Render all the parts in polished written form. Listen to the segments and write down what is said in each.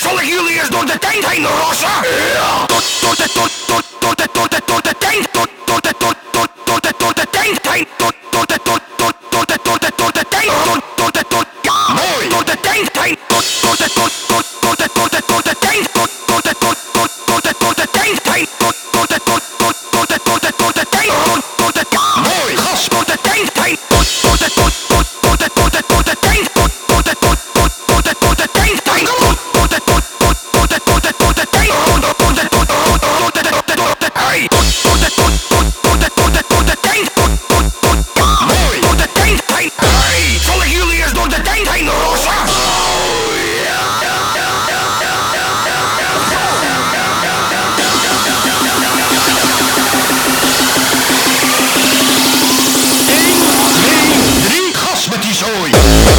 Zal ik jullie eens door de tent heen rossen? Ja. Door de tent, door de tent heen. Door de tent heen. Door de tent, door de ja. Mooi. Door de tent heen. Door de tent heen. Door de tent heen. Door de tent ja. Mooi. Gas. Door de tent heen. Door de tent heen. Door de tent heen. Door de tent heen. Door de mooi. Door de tent heen. Hey, zal ik jullie eens door de tent heen rossen? Met die zooi.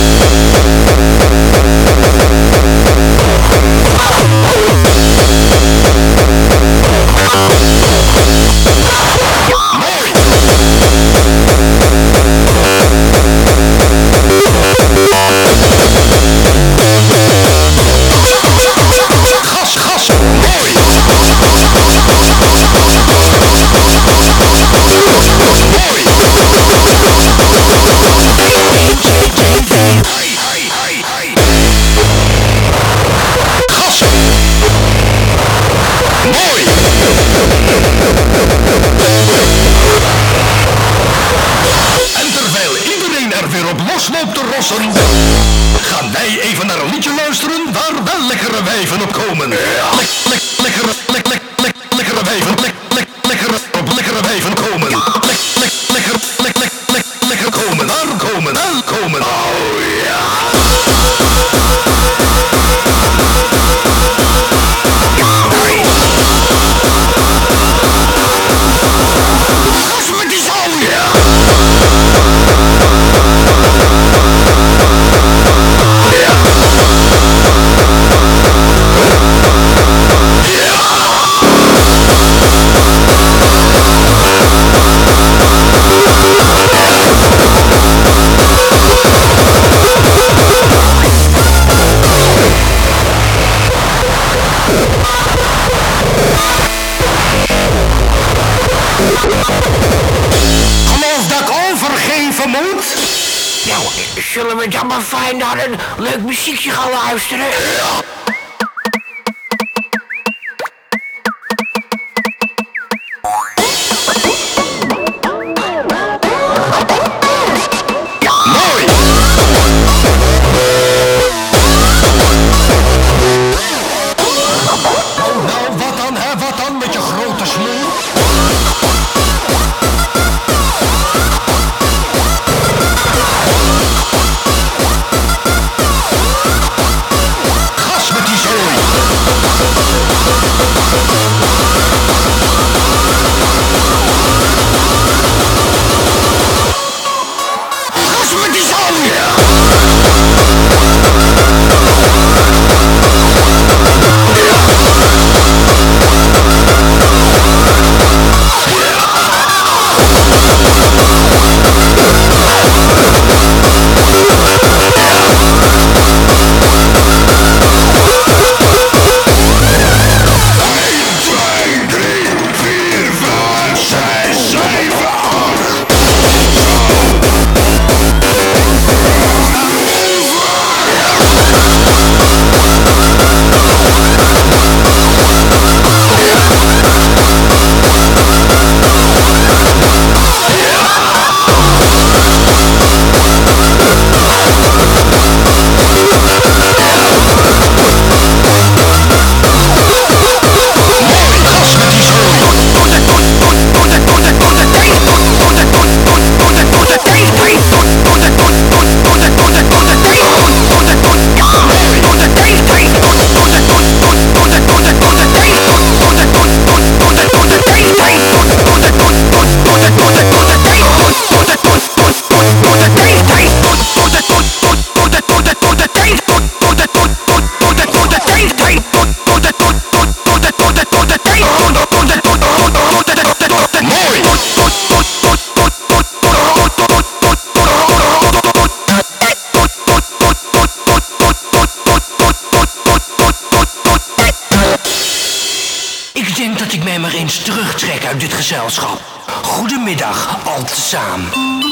Losloopt te rossen, gaan wij even naar een liedje luisteren waar wel lekkere wijven op komen. Lekkere wijven, lekkere wijven komen. Lekker komen, waar komen, wel komen. Oh ja. Gas met die zooi. Geloof dat ik overgeven moet? Nou, zullen we dan maar fijn naar een leuk muziekje gaan luisteren? Ja. Ik denk dat ik mij maar eens terugtrek uit dit gezelschap. Goedemiddag, al tezamen.